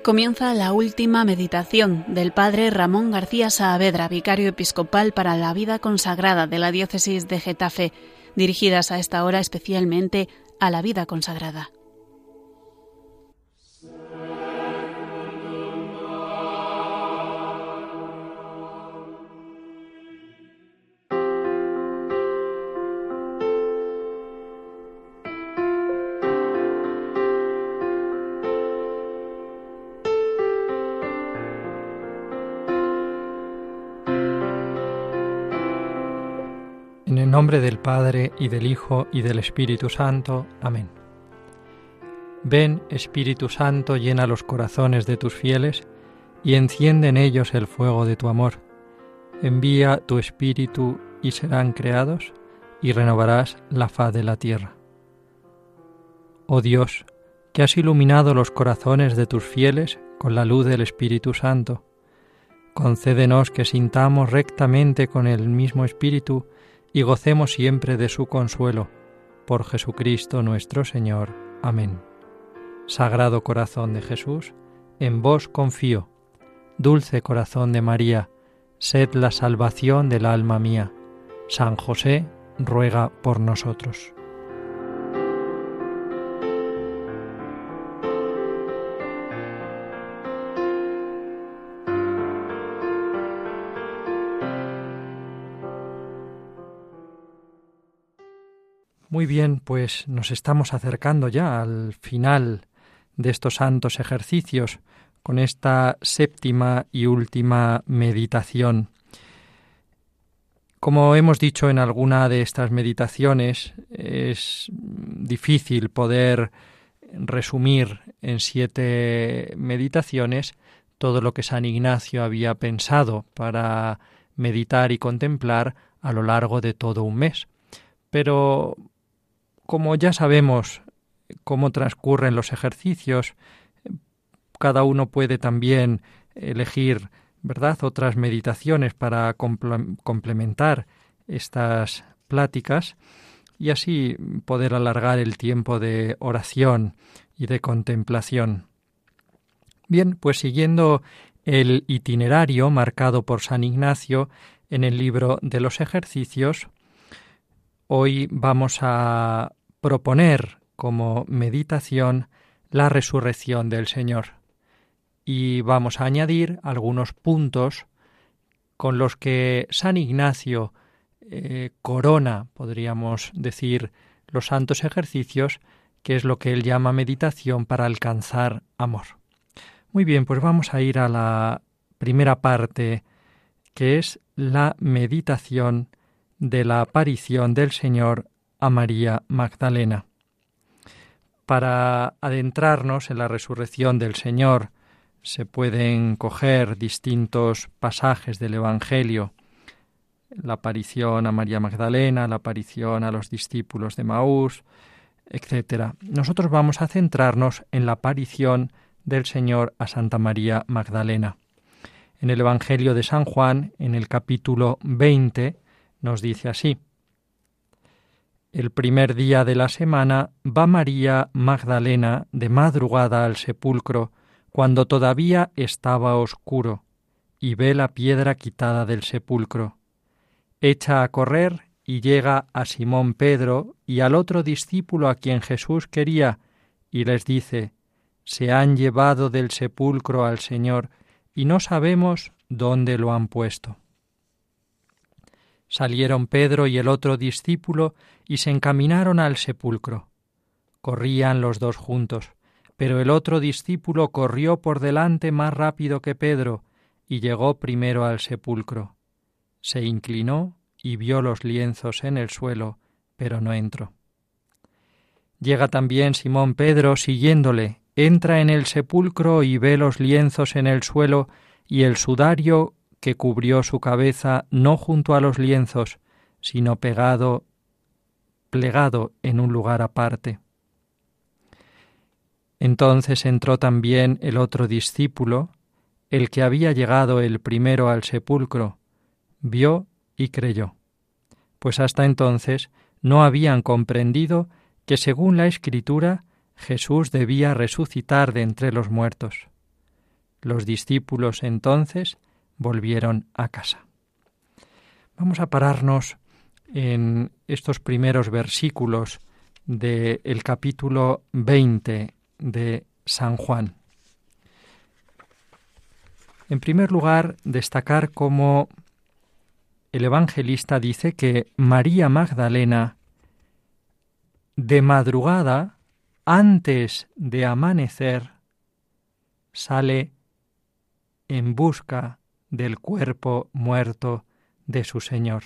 Comienza la última meditación del Padre Ramón García Saavedra, vicario episcopal para la vida consagrada de la diócesis de Getafe, dirigidas a esta hora especialmente a la vida consagrada. En el nombre del Padre, y del Hijo, y del Espíritu Santo. Amén. Ven, Espíritu Santo, llena los corazones de tus fieles, y enciende en ellos el fuego de tu amor. Envía tu Espíritu, y serán creados, y renovarás la faz de la tierra. Oh Dios, que has iluminado los corazones de tus fieles con la luz del Espíritu Santo, concédenos que sintamos rectamente con el mismo Espíritu y gocemos siempre de su consuelo. Por Jesucristo nuestro Señor. Amén. Sagrado corazón de Jesús, en vos confío. Dulce corazón de María, sed la salvación del alma mía. San José, ruega por nosotros. Muy bien, pues nos estamos acercando ya al final de estos santos ejercicios con esta séptima y última meditación. Como hemos dicho en alguna de estas meditaciones, es difícil poder resumir en 7 meditaciones todo lo que San Ignacio había pensado para meditar y contemplar a lo largo de todo un mes. Pero como ya sabemos cómo transcurren los ejercicios, cada uno puede también elegir, ¿verdad?, otras meditaciones para complementar estas pláticas y así poder alargar el tiempo de oración y de contemplación. Bien, pues siguiendo el itinerario marcado por San Ignacio en el libro de los ejercicios, hoy vamos a proponer como meditación la resurrección del Señor y vamos a añadir algunos puntos con los que San Ignacio corona, podríamos decir, los santos ejercicios, que es lo que él llama meditación para alcanzar amor. Muy bien, pues vamos a ir a la primera parte, que es la meditación de la aparición del Señor a María Magdalena. Para adentrarnos en la resurrección del Señor se pueden coger distintos pasajes del Evangelio, la aparición a María Magdalena, la aparición a los discípulos de Maús, etc. Nosotros vamos a centrarnos en la aparición del Señor a Santa María Magdalena. En el Evangelio de San Juan, en el capítulo 20, nos dice así: el primer día de la semana va María Magdalena de madrugada al sepulcro, cuando todavía estaba oscuro, y ve la piedra quitada del sepulcro. Echa a correr y llega a Simón Pedro y al otro discípulo a quien Jesús quería, y les dice: se han llevado del sepulcro al Señor, y no sabemos dónde lo han puesto. Salieron Pedro y el otro discípulo y se encaminaron al sepulcro. Corrían los dos juntos, pero el otro discípulo corrió por delante más rápido que Pedro y llegó primero al sepulcro. Se inclinó y vio los lienzos en el suelo, pero no entró. Llega también Simón Pedro siguiéndole, entra en el sepulcro y ve los lienzos en el suelo y el sudario que cubrió su cabeza no junto a los lienzos, sino plegado en un lugar aparte. Entonces entró también el otro discípulo, el que había llegado el primero al sepulcro, vio y creyó, pues hasta entonces no habían comprendido que según la Escritura Jesús debía resucitar de entre los muertos. Los discípulos entonces volvieron a casa. Vamos a pararnos en estos primeros versículos del capítulo 20 de San Juan. En primer lugar, destacar cómo el evangelista dice que María Magdalena, de madrugada, antes de amanecer, sale en busca del cuerpo muerto de su Señor.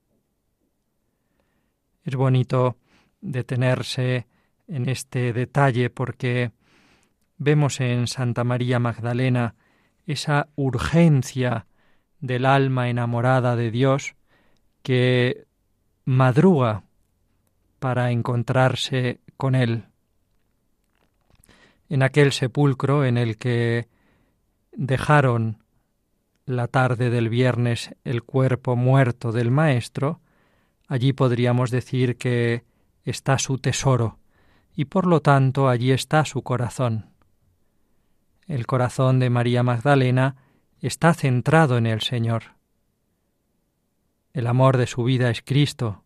Es bonito detenerse en este detalle porque vemos en Santa María Magdalena esa urgencia del alma enamorada de Dios que madruga para encontrarse con Él. En aquel sepulcro en el que dejaron la tarde del viernes el cuerpo muerto del Maestro, allí podríamos decir que está su tesoro y por lo tanto allí está su corazón. El corazón de María Magdalena está centrado en el Señor. El amor de su vida es Cristo.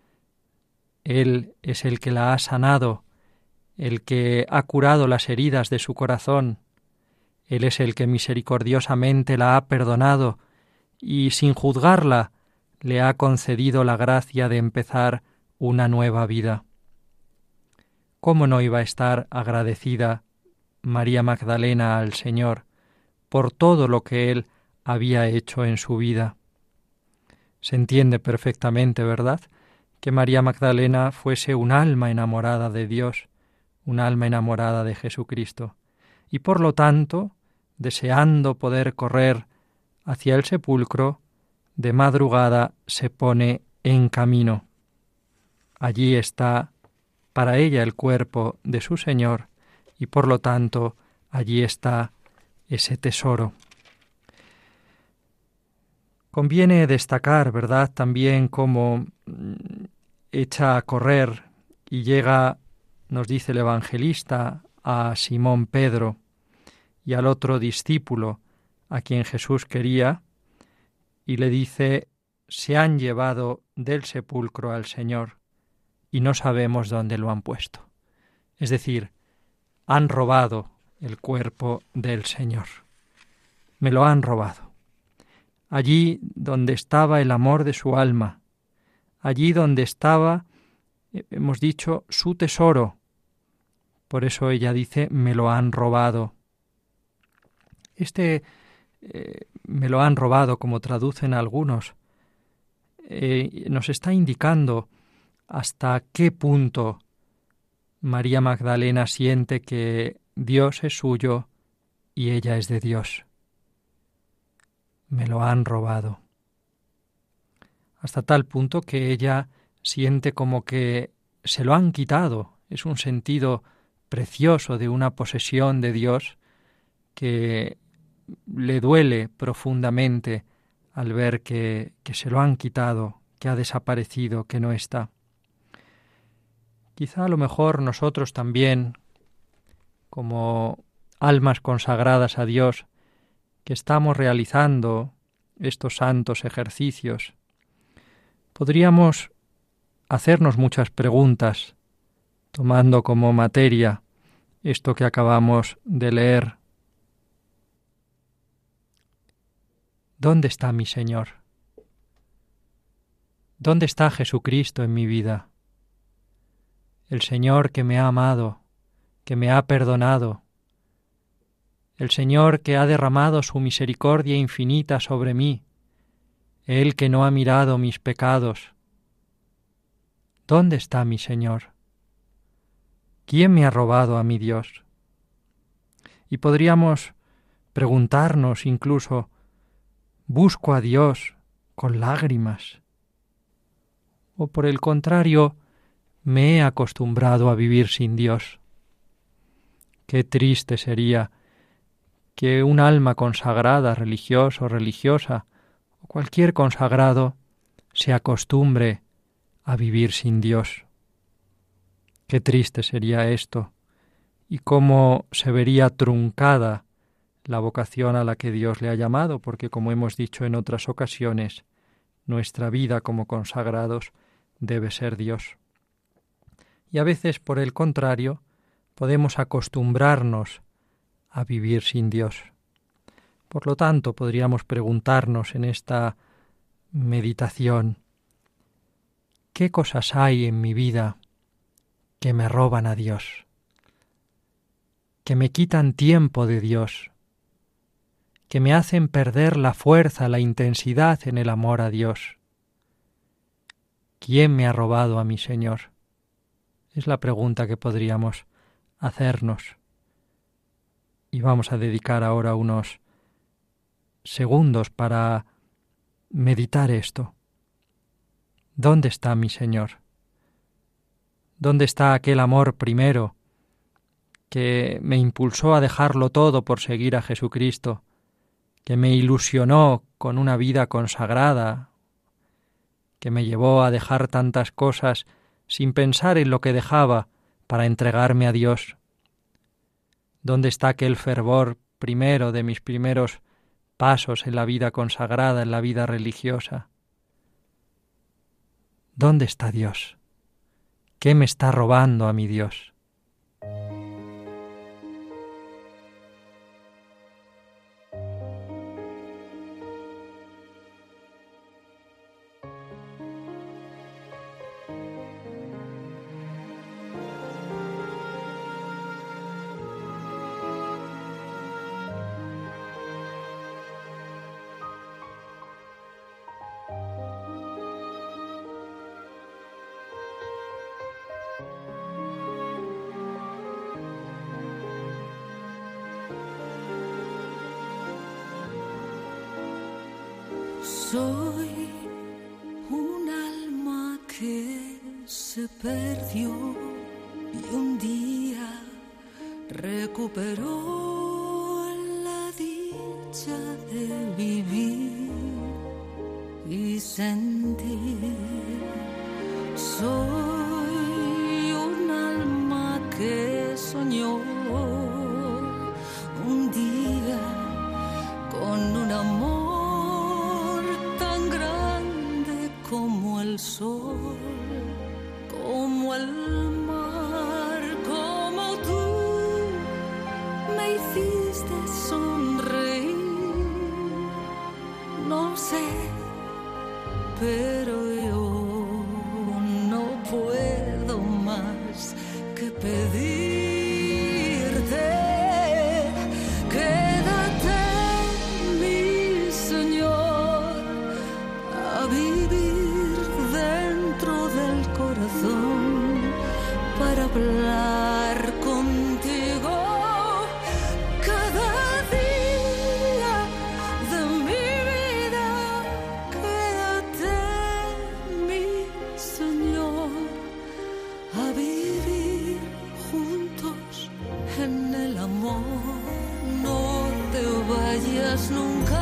Él es el que la ha sanado, el que ha curado las heridas de su corazón. Él es el que misericordiosamente la ha perdonado y sin juzgarla le ha concedido la gracia de empezar una nueva vida. ¿Cómo no iba a estar agradecida María Magdalena al Señor por todo lo que Él había hecho en su vida? Se entiende perfectamente, ¿verdad?, que María Magdalena fuese un alma enamorada de Dios, un alma enamorada de Jesucristo, y por lo tanto, deseando poder correr hacia el sepulcro, de madrugada se pone en camino. Allí está para ella el cuerpo de su Señor, y por lo tanto allí está ese tesoro. Conviene destacar, ¿verdad?, también cómo echa a correr y llega, nos dice el evangelista, a Simón Pedro y al otro discípulo a quien Jesús quería, y le dice: se han llevado del sepulcro al Señor y no sabemos dónde lo han puesto. Es decir, han robado el cuerpo del Señor. Me lo han robado. Allí donde estaba el amor de su alma, allí donde estaba, hemos dicho, su tesoro. Por eso ella dice, me lo han robado. Me lo han robado, como traducen algunos, nos está indicando hasta qué punto María Magdalena siente que Dios es suyo y ella es de Dios. Me lo han robado. Hasta tal punto que ella siente como que se lo han quitado. Es un sentido precioso de una posesión de Dios que le duele profundamente al ver que se lo han quitado, que ha desaparecido, que no está. Quizá a lo mejor nosotros también, como almas consagradas a Dios, que estamos realizando estos santos ejercicios, podríamos hacernos muchas preguntas, tomando como materia esto que acabamos de leer. ¿Dónde está mi Señor? ¿Dónde está Jesucristo en mi vida? El Señor que me ha amado, que me ha perdonado, el Señor que ha derramado su misericordia infinita sobre mí, Él que no ha mirado mis pecados. ¿Dónde está mi Señor? ¿Quién me ha robado a mi Dios? Y podríamos preguntarnos incluso, ¿busco a Dios con lágrimas? ¿O por el contrario, me he acostumbrado a vivir sin Dios? Qué triste sería que un alma consagrada, religioso o religiosa, o cualquier consagrado, se acostumbre a vivir sin Dios. Qué triste sería esto, y cómo se vería truncada la vocación a la que Dios le ha llamado, porque como hemos dicho en otras ocasiones, nuestra vida como consagrados debe ser Dios. Y a veces, por el contrario, podemos acostumbrarnos a vivir sin Dios. Por lo tanto, podríamos preguntarnos en esta meditación, ¿qué cosas hay en mi vida que me roban a Dios, que me quitan tiempo de Dios, que me hacen perder la fuerza, la intensidad en el amor a Dios? ¿Quién me ha robado a mi Señor? Es la pregunta que podríamos hacernos. Y vamos a dedicar ahora unos segundos para meditar esto. ¿Dónde está mi Señor? ¿Dónde está aquel amor primero que me impulsó a dejarlo todo por seguir a Jesucristo, que me ilusionó con una vida consagrada, que me llevó a dejar tantas cosas sin pensar en lo que dejaba para entregarme a Dios? ¿Dónde está aquel fervor primero de mis primeros pasos en la vida consagrada, en la vida religiosa? ¿Dónde está Dios? ¿Qué me está robando a mi Dios? Soy un alma que se perdió y un día recuperó la dicha de vivir y sentir. Soy un alma que soñó un día con un amor como el sol, como el mar, como tú me hiciste sonreír. No sé, pero yo no puedo más que pedirte. Quédate, mi Señor, a vivir para hablar contigo cada día de mi vida. Quédate, mi Señor, a vivir juntos en el amor. No te vayas nunca,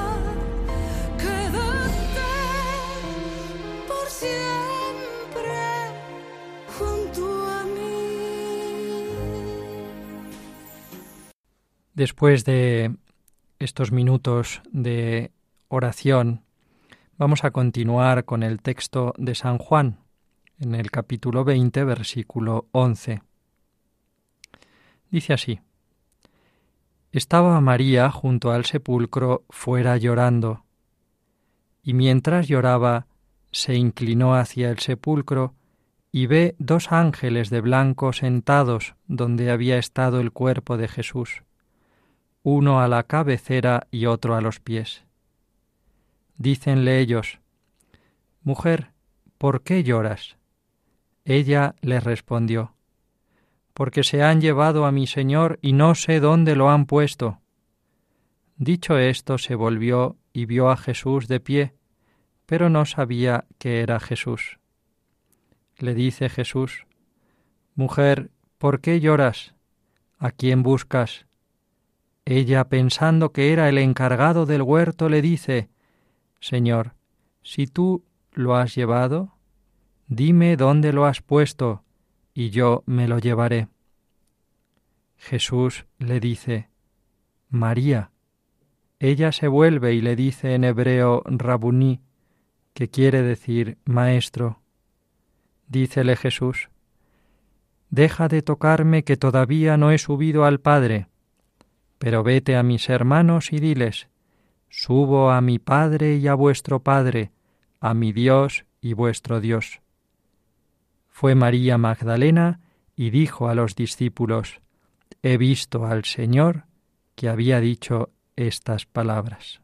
quédate por siempre junto a mí. Después de estos minutos de oración, vamos a continuar con el texto de San Juan, en el capítulo 20, versículo 11. Dice así: Estaba María junto al sepulcro fuera llorando, y mientras lloraba se inclinó hacia el sepulcro y ve 2 ángeles de blanco sentados donde había estado el cuerpo de Jesús, uno a la cabecera y otro a los pies. Dícenle ellos: Mujer, ¿por qué lloras? Ella les respondió: Porque se han llevado a mi Señor y no sé dónde lo han puesto. Dicho esto, se volvió y vio a Jesús de pie, pero no sabía que era Jesús. Le dice Jesús: Mujer, ¿por qué lloras? ¿A quién buscas? Ella, pensando que era el encargado del huerto, le dice: Señor, si tú lo has llevado, dime dónde lo has puesto, y yo me lo llevaré. Jesús le dice: María. Ella se vuelve y le dice en hebreo Rabuní, que quiere decir maestro. Dícele Jesús: deja de tocarme, que todavía no he subido al Padre, pero vete a mis hermanos y diles: subo a mi Padre y a vuestro Padre, a mi Dios y vuestro Dios. Fue María Magdalena y dijo a los discípulos: he visto al Señor, que había dicho estas palabras.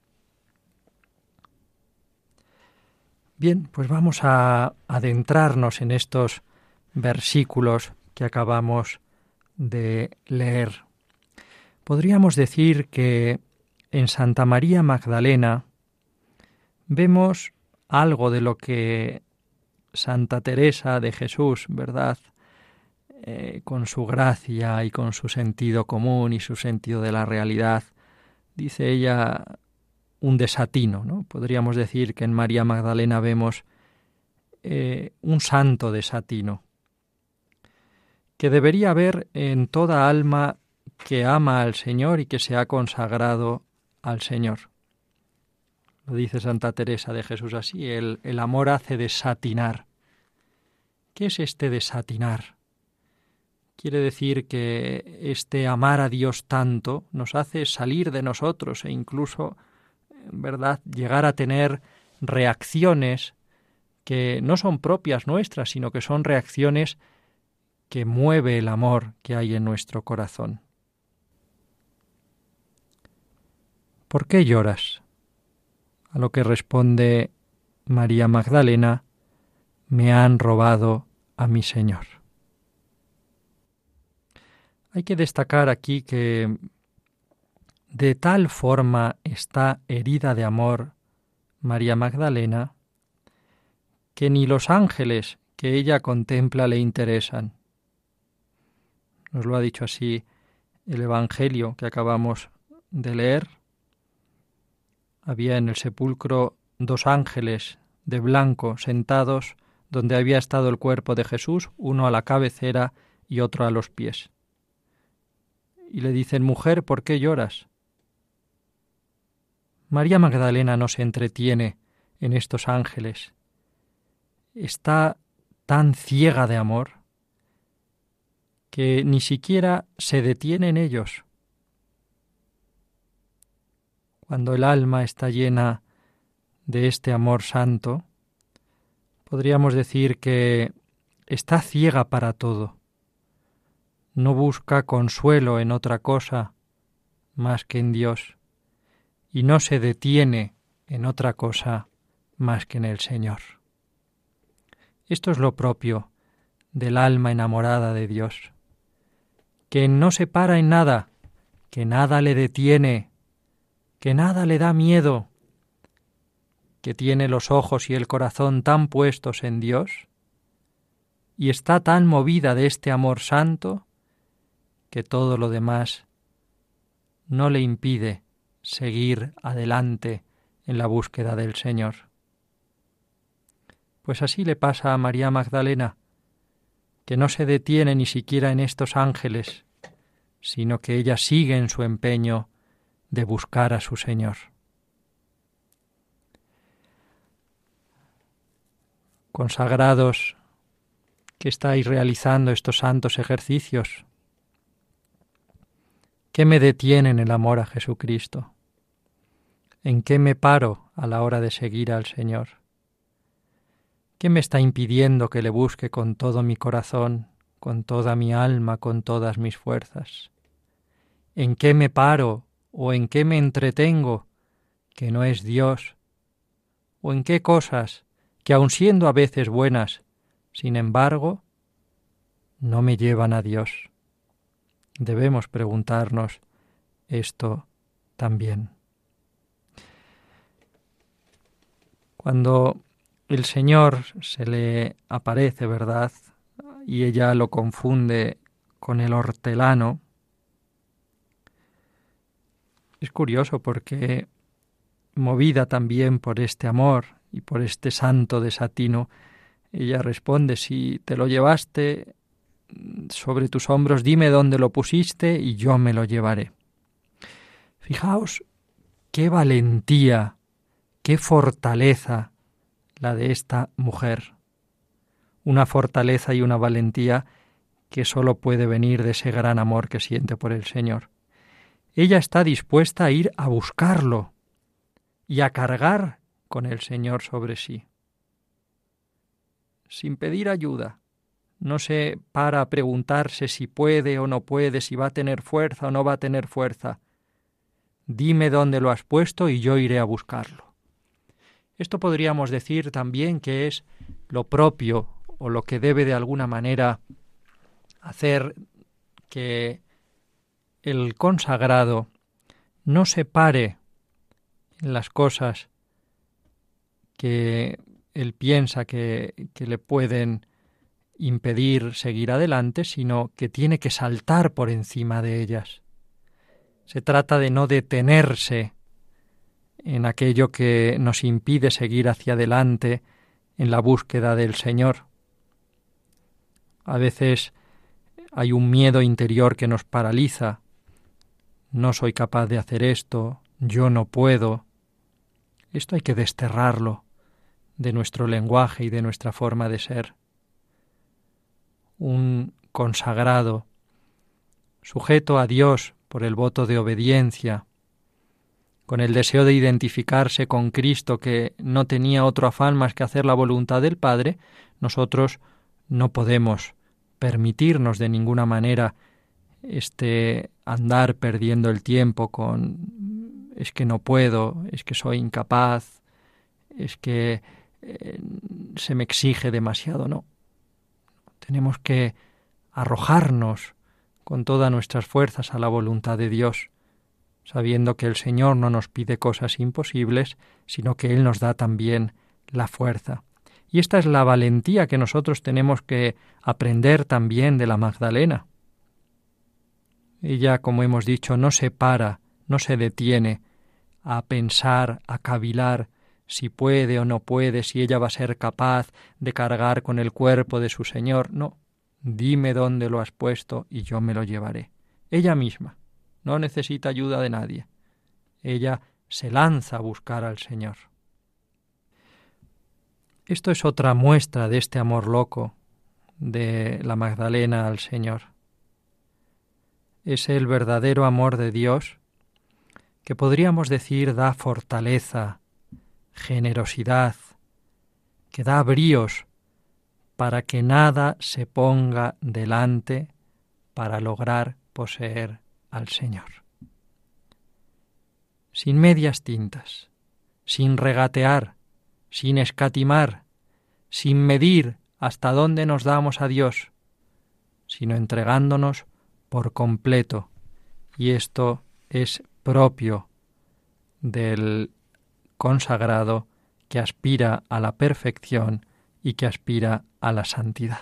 Bien, pues vamos a adentrarnos en estos versículos que acabamos de leer. Podríamos decir que en Santa María Magdalena vemos algo de lo que Santa Teresa de Jesús, ¿verdad?, con su gracia y con su sentido común y su sentido de la realidad, dice ella, un desatino, ¿no? Podríamos decir que en María Magdalena vemos un santo desatino, que debería haber en toda alma que ama al Señor y que se ha consagrado al Señor. Lo dice Santa Teresa de Jesús así: el amor hace desatinar. ¿Qué es este desatinar? Quiere decir que este amar a Dios tanto nos hace salir de nosotros e incluso, ¿verdad?, llegar a tener reacciones que no son propias nuestras, sino que son reacciones que mueve el amor que hay en nuestro corazón. ¿Por qué lloras? A lo que responde María Magdalena: me han robado a mi Señor. Hay que destacar aquí que de tal forma está herida de amor María Magdalena que ni los ángeles que ella contempla le interesan. Nos lo ha dicho así el Evangelio que acabamos de leer. Había en el sepulcro 2 ángeles de blanco sentados donde había estado el cuerpo de Jesús, uno a la cabecera y otro a los pies. Y le dicen: mujer, ¿por qué lloras? María Magdalena no se entretiene en estos ángeles. Está tan ciega de amor que ni siquiera se detiene en ellos. Cuando el alma está llena de este amor santo, podríamos decir que está ciega para todo. No busca consuelo en otra cosa más que en Dios, y no se detiene en otra cosa más que en el Señor. Esto es lo propio del alma enamorada de Dios, que no se para en nada, que nada le detiene, que nada le da miedo, que tiene los ojos y el corazón tan puestos en Dios, y está tan movida de este amor santo, que todo lo demás no le impide seguir adelante en la búsqueda del Señor. Pues así le pasa a María Magdalena, que no se detiene ni siquiera en estos ángeles, sino que ella sigue en su empeño de buscar a su Señor. Consagrados que estáis realizando estos santos ejercicios, ¿qué me detiene en el amor a Jesucristo? ¿En qué me paro a la hora de seguir al Señor? ¿Qué me está impidiendo que le busque con todo mi corazón, con toda mi alma, con todas mis fuerzas? ¿En qué me paro o en qué me entretengo que no es Dios? ¿O en qué cosas que, aun siendo a veces buenas, sin embargo, no me llevan a Dios? Debemos preguntarnos esto también. Cuando el Señor se le aparece, ¿verdad?, y ella lo confunde con el hortelano, es curioso porque, movida también por este amor y por este santo desatino, ella responde: si te lo llevaste sobre tus hombros, dime dónde lo pusiste y yo me lo llevaré. Fijaos qué valentía, qué fortaleza la de esta mujer. Una fortaleza y una valentía que sólo puede venir de ese gran amor que siente por el Señor. Ella está dispuesta a ir a buscarlo y a cargar con el Señor sobre sí, sin pedir ayuda. No se para a preguntarse si puede o no puede, si va a tener fuerza o no va a tener fuerza. Dime dónde lo has puesto y yo iré a buscarlo. Esto podríamos decir también que es lo propio o lo que debe de alguna manera hacer que el consagrado no se pare en las cosas que él piensa que le pueden impedir seguir adelante, sino que tiene que saltar por encima de ellas. Se trata de no detenerse en aquello que nos impide seguir hacia adelante en la búsqueda del Señor. A veces hay un miedo interior que nos paraliza. No soy capaz de hacer esto, yo no puedo. Esto hay que desterrarlo de nuestro lenguaje y de nuestra forma de ser. Un consagrado, sujeto a Dios por el voto de obediencia, con el deseo de identificarse con Cristo, que no tenía otro afán más que hacer la voluntad del Padre, nosotros no podemos permitirnos de ninguna manera andar perdiendo el tiempo con es que no puedo, es que soy incapaz, es que se me exige demasiado. No. Tenemos que arrojarnos con todas nuestras fuerzas a la voluntad de Dios, sabiendo que el Señor no nos pide cosas imposibles, sino que Él nos da también la fuerza. Y esta es la valentía que nosotros tenemos que aprender también de la Magdalena. Ella, como hemos dicho, no se para, no se detiene a pensar, a cavilar si puede o no puede, si ella va a ser capaz de cargar con el cuerpo de su Señor. No, dime dónde lo has puesto y yo me lo llevaré. Ella misma no necesita ayuda de nadie. Ella se lanza a buscar al Señor. Esto es otra muestra de este amor loco de la Magdalena al Señor. Es el verdadero amor de Dios que podríamos decir da fortaleza, generosidad, que da bríos para que nada se ponga delante para lograr poseer al Señor. Sin medias tintas, sin regatear, sin escatimar, sin medir hasta dónde nos damos a Dios, sino entregándonos por completo. Y esto es propio del consagrado que aspira a la perfección y que aspira a la santidad.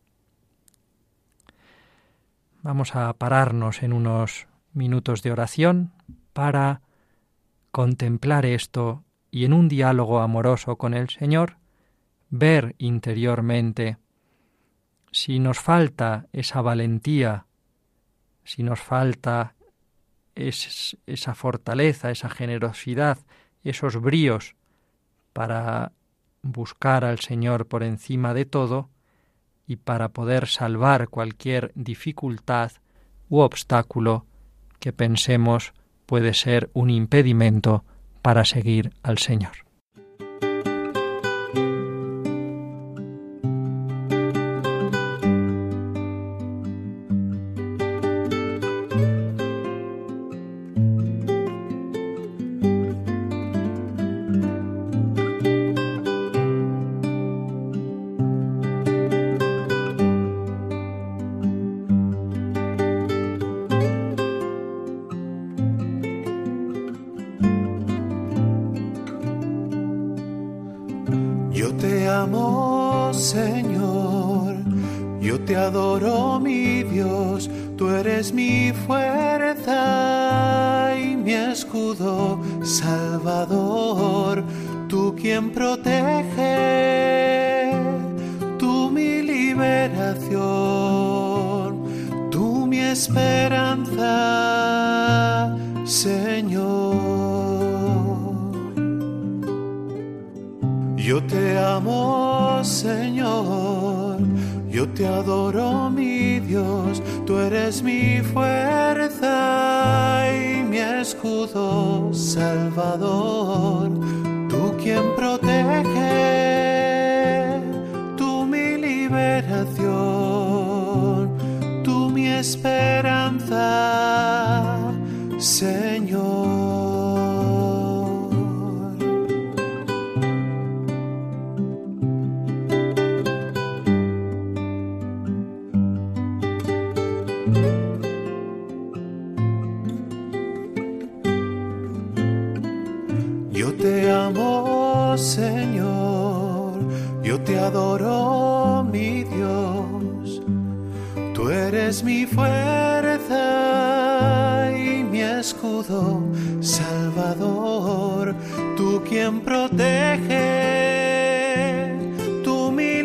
Vamos a pararnos en unos minutos de oración para contemplar esto y en un diálogo amoroso con el Señor ver interiormente si nos falta esa valentía, si nos falta esa fortaleza, esa generosidad, esos bríos para buscar al Señor por encima de todo y para poder salvar cualquier dificultad u obstáculo que pensemos puede ser un impedimento para seguir al Señor. Yo te amo, Señor, yo te adoro, mi Dios, tú eres mi fuerza y mi escudo, Salvador, tú quien protege, tú mi liberación, tú mi esperanza, Señor. te amo, Señor, yo te adoro, mi Dios, tú eres mi fuerza y mi escudo, Salvador, tú quien protege, tú mi liberación, tú mi esperanza, Señor. Yo te amo, Señor, yo te adoro, mi Dios, tú eres mi fuerza y mi escudo, Salvador, tú quien protege, tú mi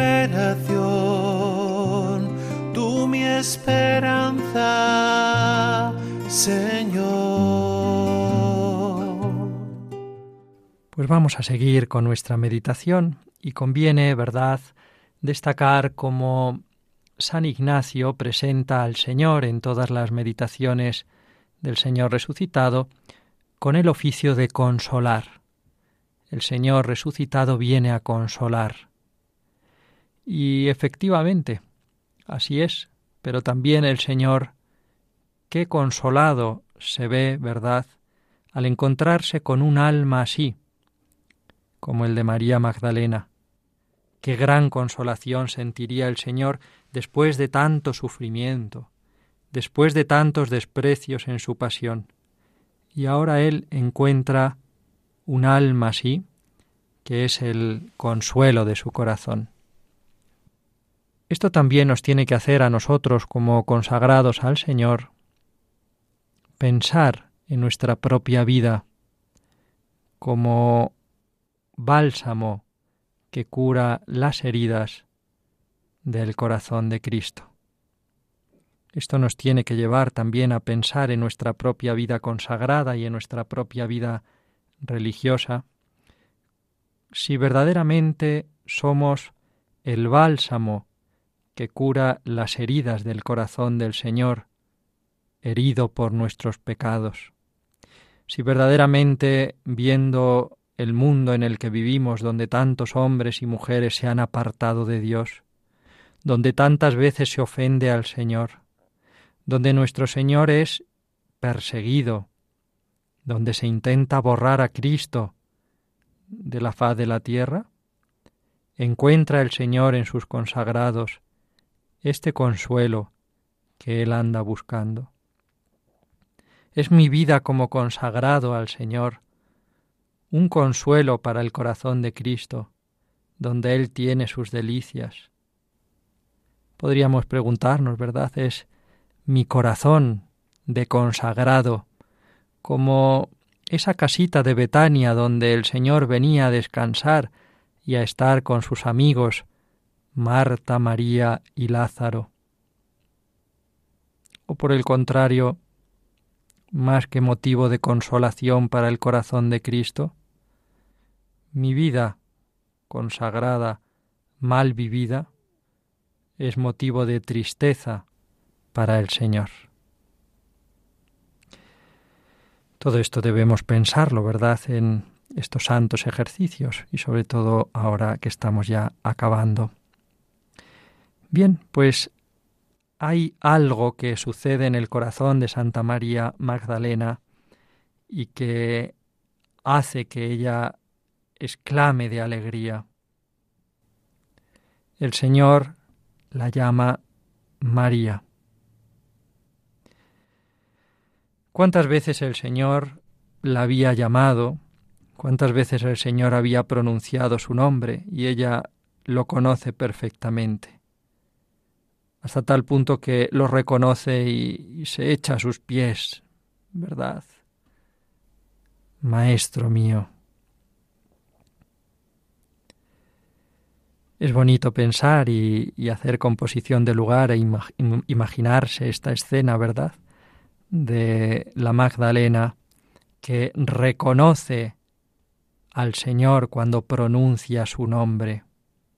liberación, tú mi esperanza, Señor. Pues vamos a seguir con nuestra meditación y conviene, ¿verdad?, destacar cómo San Ignacio presenta al Señor en todas las meditaciones del Señor resucitado con el oficio de consolar. El Señor resucitado viene a consolar. Y efectivamente, así es, pero también el Señor, qué consolado se ve, ¿verdad?, al encontrarse con un alma así, como el de María Magdalena. Qué gran consolación sentiría el Señor después de tanto sufrimiento, después de tantos desprecios en su pasión. Y ahora Él encuentra un alma así, que es el consuelo de su corazón. Esto también nos tiene que hacer a nosotros, como consagrados al Señor, pensar en nuestra propia vida como bálsamo que cura las heridas del corazón de Cristo. Esto nos tiene que llevar también a pensar en nuestra propia vida consagrada y en nuestra propia vida religiosa, si verdaderamente somos el bálsamo que cura las heridas del corazón del Señor, herido por nuestros pecados. Si verdaderamente, viendo el mundo en el que vivimos, donde tantos hombres y mujeres se han apartado de Dios, donde tantas veces se ofende al Señor, donde nuestro Señor es perseguido, donde se intenta borrar a Cristo de la faz de la tierra, encuentra el Señor en sus consagrados este consuelo que Él anda buscando. Es mi vida como consagrado al Señor, un consuelo para el corazón de Cristo, donde Él tiene sus delicias. Podríamos preguntarnos, ¿verdad? ¿Es mi corazón de consagrado como esa casita de Betania donde el Señor venía a descansar y a estar con sus amigos, Marta, María y Lázaro? ¿O por el contrario, más que motivo de consolación para el corazón de Cristo, mi vida consagrada, mal vivida, es motivo de tristeza para el Señor? Todo esto debemos pensarlo, ¿verdad?, en estos santos ejercicios y sobre todo ahora que estamos ya acabando. Bien, pues hay algo que sucede en el corazón de Santa María Magdalena y que hace que ella exclame de alegría. El Señor la llama María. ¿Cuántas veces el Señor la había llamado? ¿Cuántas veces el Señor había pronunciado su nombre? Y ella lo conoce perfectamente, hasta tal punto que lo reconoce y se echa a sus pies, ¿verdad? Maestro mío. Es bonito pensar y hacer composición de lugar e imaginarse esta escena, ¿verdad?, de la Magdalena que reconoce al Señor cuando pronuncia su nombre.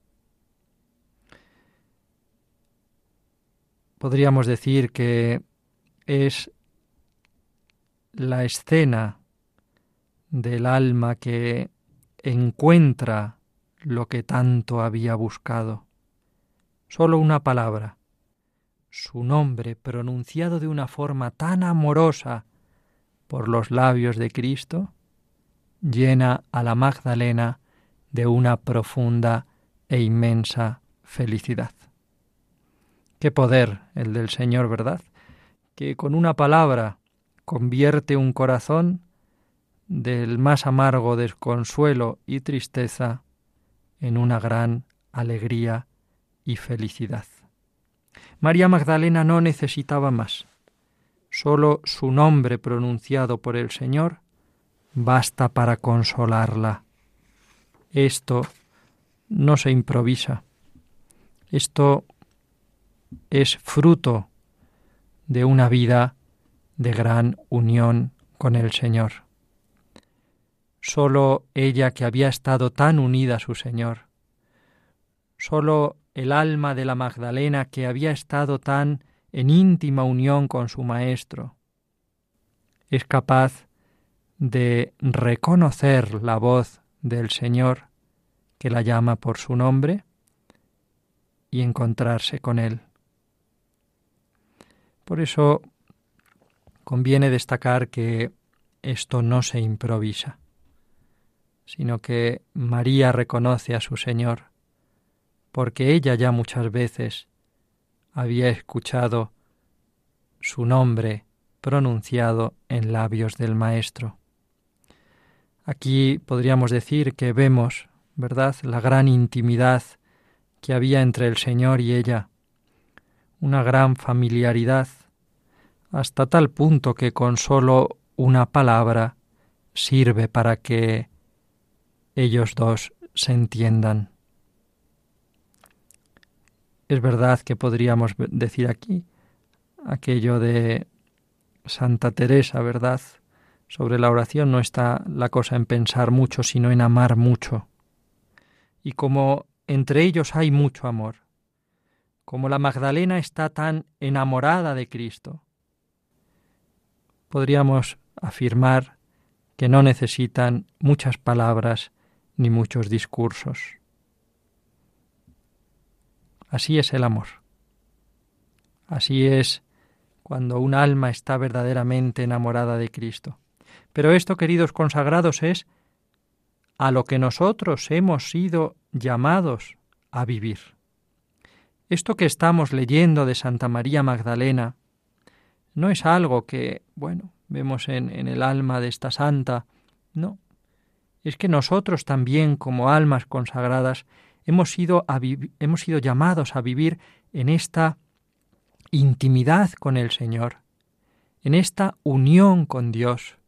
Podríamos decir que es la escena del alma que encuentra lo que tanto había buscado. Solo una palabra, su nombre pronunciado de una forma tan amorosa por los labios de Cristo, llena a la Magdalena de una profunda e inmensa felicidad. Qué poder el del Señor, ¿verdad? Que con una palabra convierte un corazón del más amargo desconsuelo y tristeza en una gran alegría y felicidad. María Magdalena no necesitaba más. Solo su nombre pronunciado por el Señor basta para consolarla. Esto no se improvisa. Esto es fruto de una vida de gran unión con el Señor. Solo ella, que había estado tan unida a su Señor, solo el alma de la Magdalena, que había estado tan en íntima unión con su Maestro, es capaz de reconocer la voz del Señor que la llama por su nombre y encontrarse con Él. Por eso conviene destacar que esto no se improvisa, sino que María reconoce a su Señor, porque ella ya muchas veces había escuchado su nombre pronunciado en labios del Maestro. Aquí podríamos decir que vemos, ¿verdad?, la gran intimidad que había entre el Señor y ella, una gran familiaridad, hasta tal punto que con solo una palabra sirve para que ellos dos se entiendan. Es verdad que podríamos decir aquí aquello de Santa Teresa, ¿verdad? Sobre la oración no está la cosa en pensar mucho, sino en amar mucho. Y como entre ellos hay mucho amor, como la Magdalena está tan enamorada de Cristo, podríamos afirmar que no necesitan muchas palabras ni muchos discursos. Así es el amor. Así es cuando un alma está verdaderamente enamorada de Cristo. Pero esto, queridos consagrados, es a lo que nosotros hemos sido llamados a vivir. Esto que estamos leyendo de Santa María Magdalena no es algo que, vemos en el alma de esta santa. No, es que nosotros también, como almas consagradas, hemos sido llamados a vivir en esta intimidad con el Señor, en esta unión con Dios.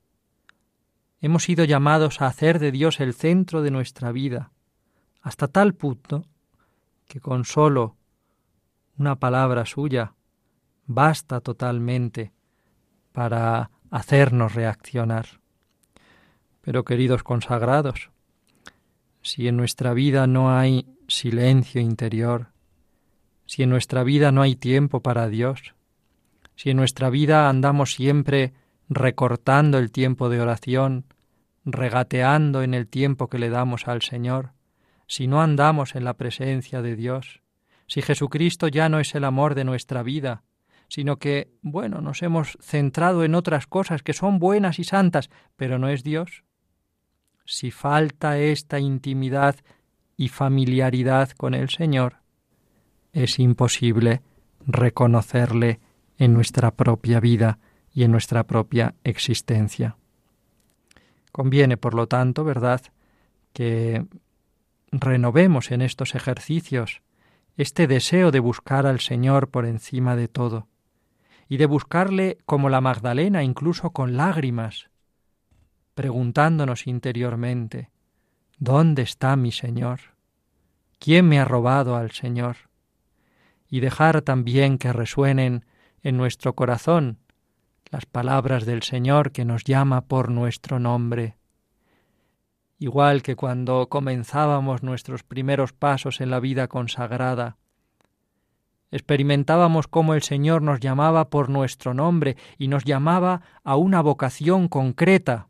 Hemos sido llamados a hacer de Dios el centro de nuestra vida, hasta tal punto que con solo una palabra suya basta totalmente para hacernos reaccionar. Pero, queridos consagrados, si en nuestra vida no hay silencio interior, si en nuestra vida no hay tiempo para Dios, si en nuestra vida andamos siempre recortando el tiempo de oración, regateando en el tiempo que le damos al Señor, si no andamos en la presencia de Dios, si Jesucristo ya no es el amor de nuestra vida, sino que, nos hemos centrado en otras cosas que son buenas y santas, pero no es Dios. Si falta esta intimidad y familiaridad con el Señor, es imposible reconocerle en nuestra propia vida y en nuestra propia existencia. Conviene, por lo tanto, ¿verdad?, que renovemos en estos ejercicios este deseo de buscar al Señor por encima de todo, y de buscarle como la Magdalena, incluso con lágrimas, preguntándonos interiormente: ¿dónde está mi Señor? ¿Quién me ha robado al Señor? Y dejar también que resuenen en nuestro corazón las palabras del Señor que nos llama por nuestro nombre. igual que cuando comenzábamos nuestros primeros pasos en la vida consagrada. Experimentábamos cómo el Señor nos llamaba por nuestro nombre y nos llamaba a una vocación concreta,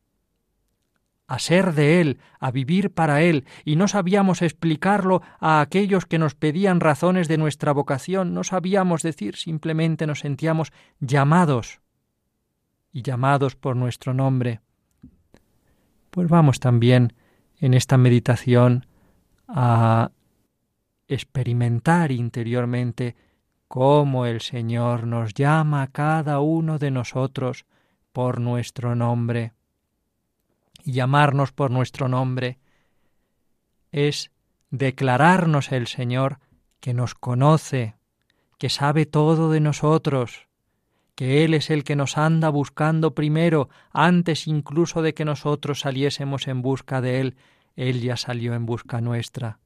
a ser de Él, a vivir para Él, y no sabíamos explicarlo a aquellos que nos pedían razones de nuestra vocación, no sabíamos decir, simplemente nos sentíamos llamados, y llamados por nuestro nombre. Pues vamos también en esta meditación a experimentar interiormente cómo el Señor nos llama a cada uno de nosotros por nuestro nombre. Y llamarnos por nuestro nombre es declararnos el Señor que nos conoce, que sabe todo de nosotros, que Él es el que nos anda buscando primero, antes incluso de que nosotros saliésemos en busca de Él. Él ya salió en busca nuestra.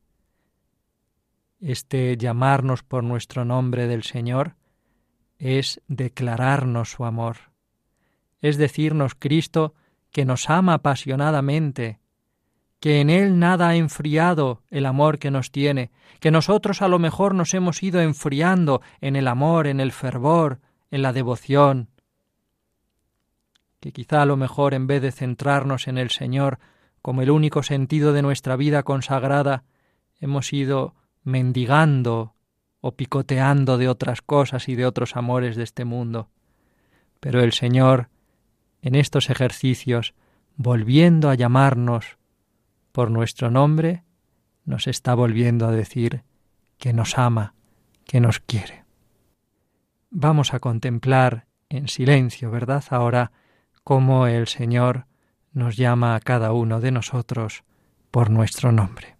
Este llamarnos por nuestro nombre del Señor es declararnos su amor, es decirnos Cristo que nos ama apasionadamente, que en Él nada ha enfriado el amor que nos tiene, que nosotros a lo mejor nos hemos ido enfriando en el amor, en el fervor, en la devoción, que quizá a lo mejor en vez de centrarnos en el Señor como el único sentido de nuestra vida consagrada, hemos ido mendigando o picoteando de otras cosas y de otros amores de este mundo. Pero el Señor, en estos ejercicios, volviendo a llamarnos por nuestro nombre, nos está volviendo a decir que nos ama, que nos quiere. Vamos a contemplar en silencio, ¿verdad? Ahora, cómo el Señor nos llama a cada uno de nosotros por nuestro nombre.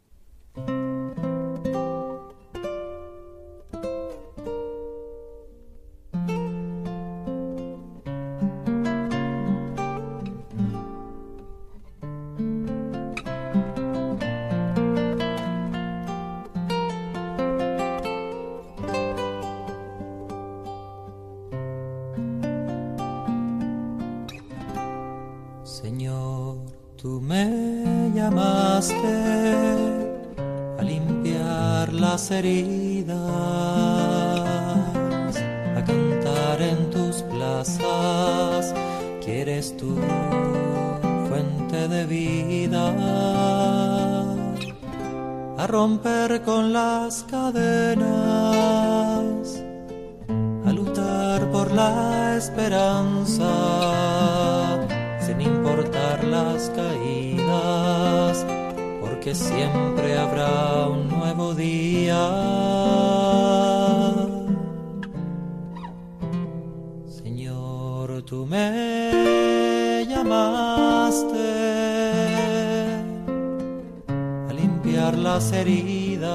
Señor, tú me llamaste a limpiar las heridas, a cantar en tus plazas, quieres tú, fuente de vida, a romper con las cadenas, a luchar por la esperanza, sin importar las caídas, porque siempre habrá un nuevo día. Señor, tú me llamaste a limpiar las heridas,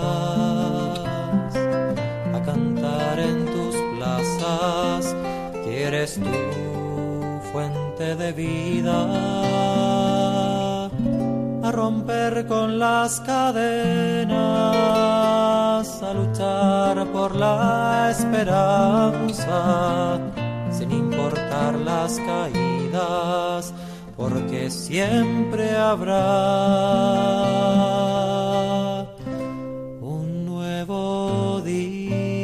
a cantar en tus plazas, quieres tú, fuente de vida, a romper con las cadenas, a luchar por la esperanza, sin importar las caídas, porque siempre habrá un nuevo día.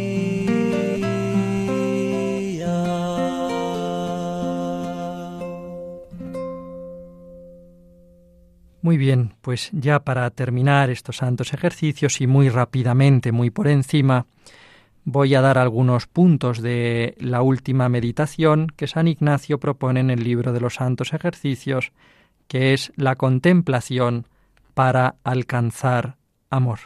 Muy bien, pues ya para terminar estos santos ejercicios y muy rápidamente, muy por encima, voy a dar algunos puntos de la última meditación que San Ignacio propone en el libro de los santos ejercicios, que es la contemplación para alcanzar amor.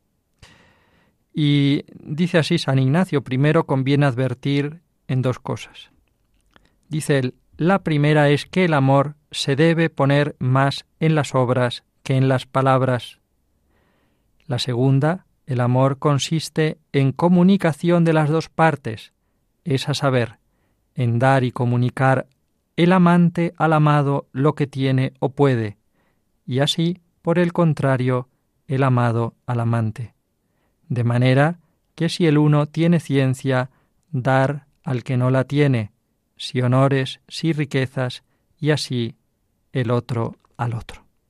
Y dice así San Ignacio: primero conviene advertir en dos cosas. Dice él: la primera es que el amor se debe poner más en las obras que en las palabras. La segunda, el amor consiste en comunicación de las dos partes, es a saber, en dar y comunicar el amante al amado lo que tiene o puede, y así, por el contrario, el amado al amante. De manera que si el uno tiene ciencia, dar al que no la tiene, si honores, si riquezas, y así el otro al otro.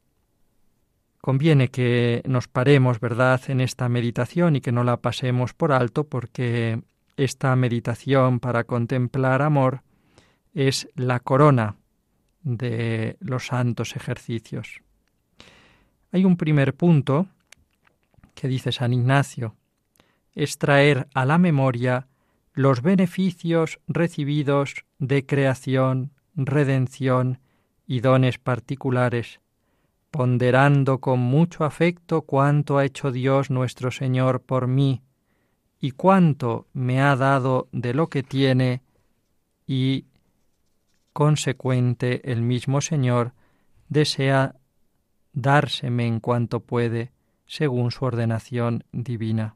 conviene que nos paremos, ¿verdad?, en esta meditación y que no la pasemos por alto, porque esta meditación para contemplar amor es la corona de los santos ejercicios. Hay un primer punto que dice San Ignacio, es traer a la memoria los beneficios recibidos de creación, redención y dones particulares, ponderando con mucho afecto cuánto ha hecho Dios nuestro Señor por mí y cuánto me ha dado de lo que tiene, y consecuente el mismo Señor desea dárseme en cuanto puede, según su ordenación divina.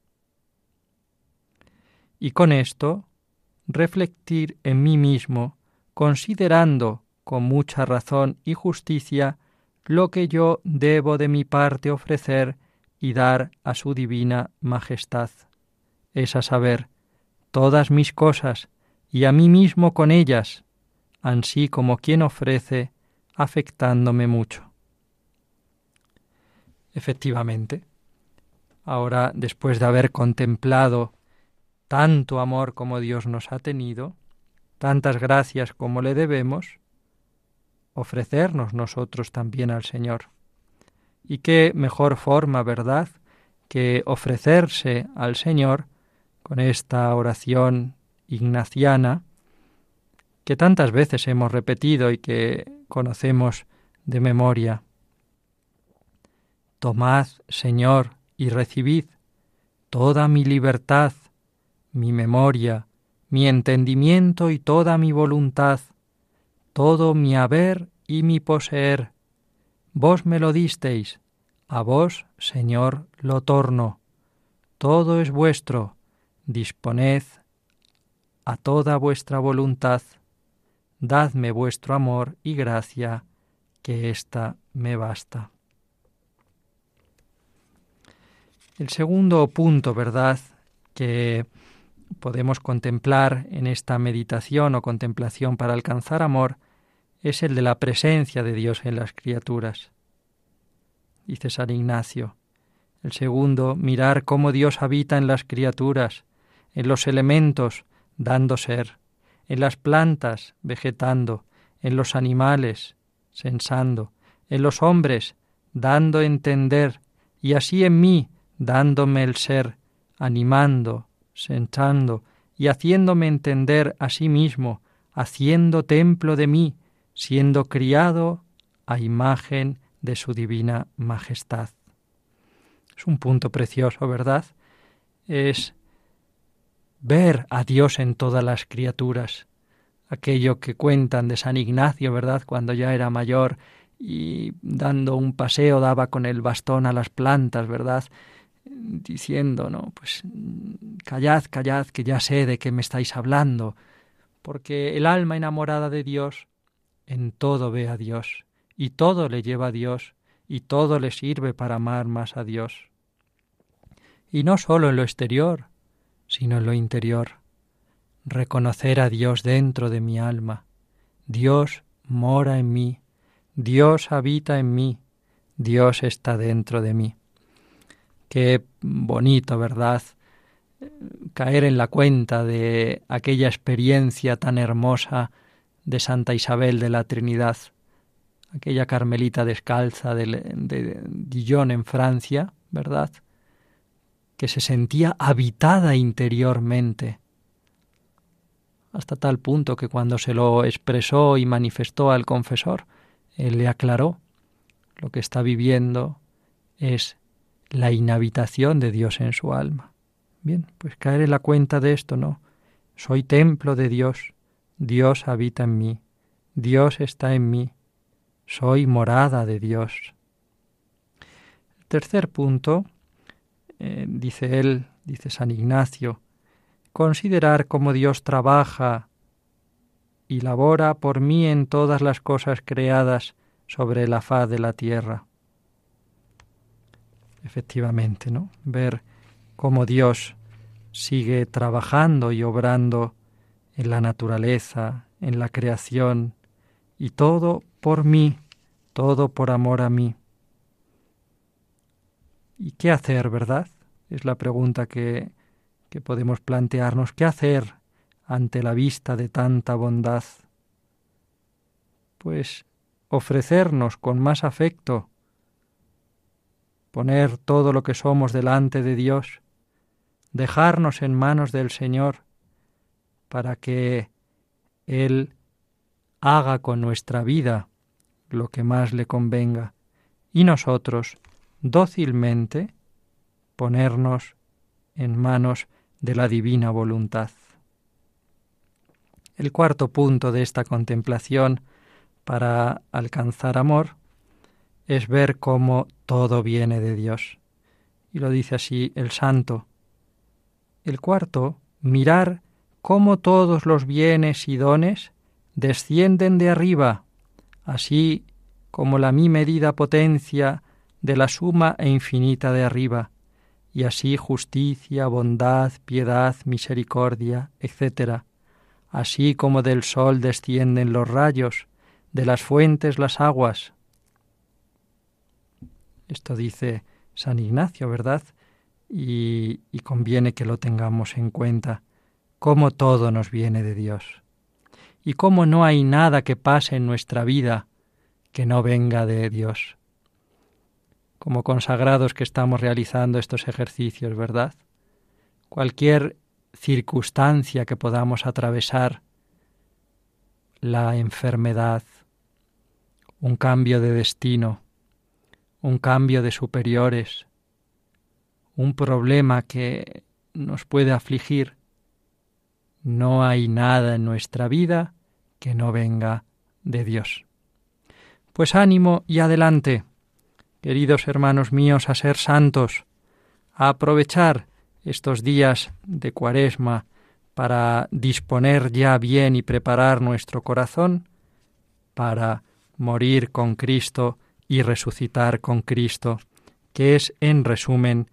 Y con esto, reflectir en mí mismo, considerando con mucha razón y justicia lo que yo debo de mi parte ofrecer y dar a su divina majestad, es a saber, todas mis cosas y a mí mismo con ellas, ansí como quien ofrece, afectándome mucho. Efectivamente, ahora, después de haber contemplado tanto amor como Dios nos ha tenido, tantas gracias como le debemos, ofrecernos nosotros también al Señor. Y qué mejor forma, ¿verdad?, que ofrecerse al Señor con esta oración ignaciana que tantas veces hemos repetido y que conocemos de memoria. Tomad, Señor, y recibid toda mi libertad, mi memoria, mi entendimiento y toda mi voluntad, todo mi haber y mi poseer. Vos me lo disteis, a vos, Señor, lo torno. Todo es vuestro, disponed a toda vuestra voluntad. Dadme vuestro amor y gracia, que ésta me basta. El segundo punto, ¿verdad?, que podemos contemplar en esta meditación o contemplación para alcanzar amor, es el de la presencia de Dios en las criaturas. Dice San Ignacio. El segundo, mirar cómo Dios habita en las criaturas, en los elementos, dando ser, en las plantas, vegetando, en los animales, sensando, en los hombres, dando entender, y así en mí, dándome el ser, animando, sensando y haciéndome entender a sí mismo, haciendo templo de mí, siendo criado a imagen de su divina majestad. Es un punto precioso, ¿verdad? Es ver a Dios en todas las criaturas. Aquello que cuentan de San Ignacio, ¿verdad?, cuando ya era mayor y dando un paseo daba con el bastón a las plantas, ¿verdad?, diciendo, no, pues callad, callad, que ya sé de qué me estáis hablando, porque el alma enamorada de Dios en todo ve a Dios, y todo le lleva a Dios, y todo le sirve para amar más a Dios. Y no solo en lo exterior, sino en lo interior. Reconocer a Dios dentro de mi alma. Dios mora en mí, Dios habita en mí, Dios está dentro de mí. Qué bonito, ¿verdad?, caer en la cuenta de aquella experiencia tan hermosa de Santa Isabel de la Trinidad, aquella carmelita descalza de Dijon en Francia, ¿verdad?, que se sentía habitada interiormente, hasta tal punto que cuando se lo expresó y manifestó al confesor, él le aclaró, lo que está viviendo es la inhabitación de Dios en su alma. Bien, pues caer en la cuenta de esto, ¿no? Soy templo de Dios, Dios habita en mí, Dios está en mí, soy morada de Dios. El tercer punto, dice San Ignacio, considerar cómo Dios trabaja y labora por mí en todas las cosas creadas sobre la faz de la tierra. Efectivamente, ¿no? Ver cómo Dios sigue trabajando y obrando en la naturaleza, en la creación, y todo por mí, todo por amor a mí. ¿Y qué hacer, verdad? Es la pregunta que podemos plantearnos. ¿Qué hacer ante la vista de tanta bondad? Pues ofrecernos con más afecto, poner todo lo que somos delante de Dios, dejarnos en manos del Señor para que Él haga con nuestra vida lo que más le convenga y nosotros dócilmente ponernos en manos de la divina voluntad. El cuarto punto de esta contemplación para alcanzar amor es ver cómo todo viene de Dios. Y lo dice así el santo. El cuarto, mirar cómo todos los bienes y dones descienden de arriba, así como la mi medida potencia de la suma e infinita de arriba, y así justicia, bondad, piedad, misericordia, etc., así como del sol descienden los rayos, de las fuentes las aguas. Esto dice San Ignacio, ¿verdad? Y conviene que lo tengamos en cuenta, cómo todo nos viene de Dios, y cómo no hay nada que pase en nuestra vida que no venga de Dios. Como consagrados que estamos realizando estos ejercicios, ¿verdad? Cualquier circunstancia que podamos atravesar, la enfermedad, un cambio de destino, un cambio de superiores, un problema que nos puede afligir, no hay nada en nuestra vida que no venga de Dios. Pues ánimo y adelante, queridos hermanos míos, a ser santos, a aprovechar estos días de Cuaresma para disponer ya bien y preparar nuestro corazón para morir con Cristo y resucitar con Cristo, que es, en resumen,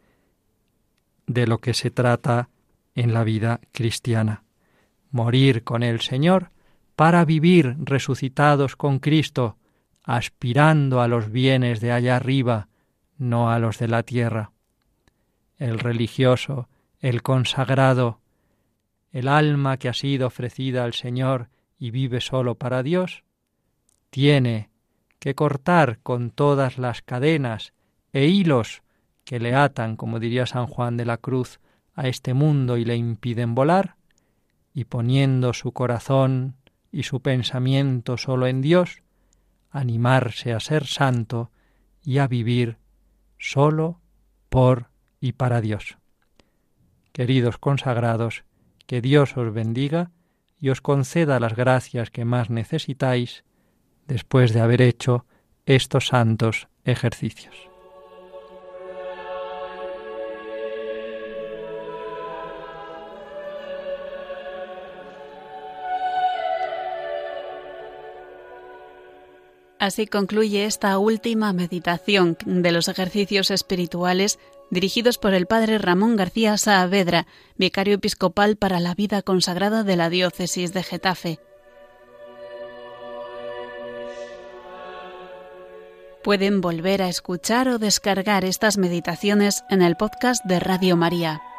de lo que se trata en la vida cristiana. Morir con el Señor para vivir resucitados con Cristo, aspirando a los bienes de allá arriba, no a los de la tierra. El religioso, el consagrado, el alma que ha sido ofrecida al Señor y vive solo para Dios, tiene que cortar con todas las cadenas e hilos que le atan, como diría San Juan de la Cruz, a este mundo y le impiden volar, y poniendo su corazón y su pensamiento solo en Dios, animarse a ser santo y a vivir solo por y para Dios. Queridos consagrados, que Dios os bendiga y os conceda las gracias que más necesitáis después de haber hecho estos santos ejercicios. Así concluye esta última meditación de los ejercicios espirituales dirigidos por el padre Ramón García Saavedra, vicario episcopal para la vida consagrada de la diócesis de Getafe. Pueden volver a escuchar o descargar estas meditaciones en el podcast de Radio María.